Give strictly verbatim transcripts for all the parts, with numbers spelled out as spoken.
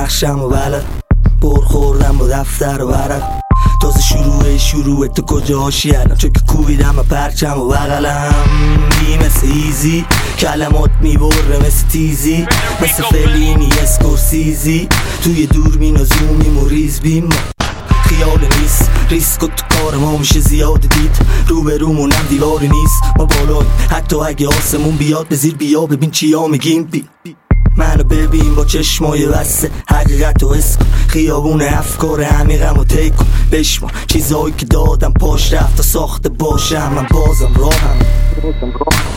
نقشم و بلد بر خوردم با دفتر و ورق تازه شروع شروع تو کجا هاشی الان چون که کوبیدم و پرچم و بغلم بی مثل ایزی کلمات میبره مثل تیزی مثل فلینی اسکورسیزی توی دوربین و زومیم و ریز بیم خیال نیست ریسک و تو کار ما میشه زیاد دید رو به رومونم دیواری نیست ما بالاییم حتی اگه آسمون بیاد به زیر بیا ببین چیا میگیم بی منو ببین با چشمای بسته حقیقت و حس کن خیابون افکار عمیقم و طی کن بشمار چیزایی که دادم پاش رفت و ساخته باشم من بازم راهم بازم راهم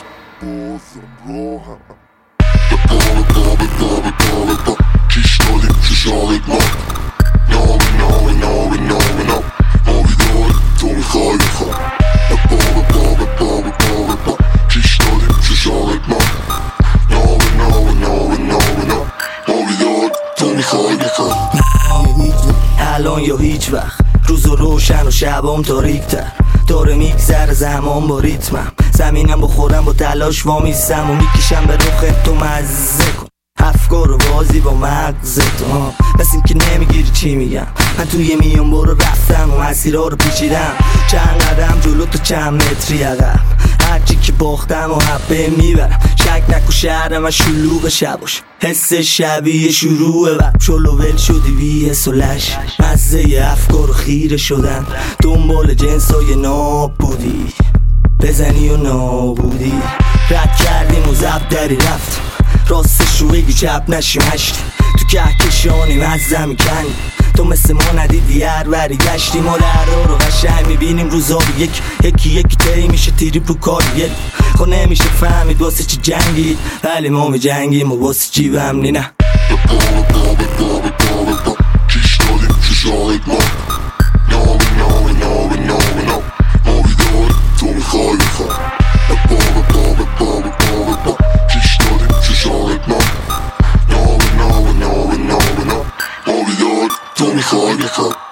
به پا به پا به پا به پا به پا کش دادیم ششارت ما نامه نامه نامه نامه نام نامی دار تو میخوای بخواه به پا به پا به پا به پا به پا کش دادیم ششارت ما نامه نامه نامه نامه نام نامی دار تو میخوای بخواه الان یا هیچ وقت روز و روشن و شبام تاریک‌تر داره میگذر زمان با ریتمم زمینم با خودم با تلاش وامیستم و میکشم به رخ تو مزه کن افکار و بازی با مغزت ها بس این که نمیگیری چی میگم من توی میون برو رفتم و مسیرها رو پیچیدم چند قدم جلو تو چند متری عقب هرچی که باختم و حبه میبرم شک نکو شهر من شلوغ شباش حس شبیه شروع وقت شلو ول شدی بی حس و لش مزه افکار و خیره شدن دنبال جنسای ناب بودی بزنی و نابودی رد کردیم و زب دری رفتیم راستش رو بگی چپ نشیم هشتی تو کهکشانی مزه میکنی تو مثل ما ندیدی هر وری گشتی ما درها رو قشنگ میبینیم روزا رو یک یکی یکی تایی میشه تیریپ رو کاری یک خب نمیشه فهمید واسه چی جنگید ولی ما میجنگیم و واسه چی بمنی نه به پا به پا به پا به پا به پا کش دادیم ششارت ما نامه نامه نامه نامه نام نامی دار تو میخوای بخواه به پا به پا به پا به پا به پا کش دادیم ششارت ما نامه نامه نامه نامه نام نامی دار تو میخوای بخواه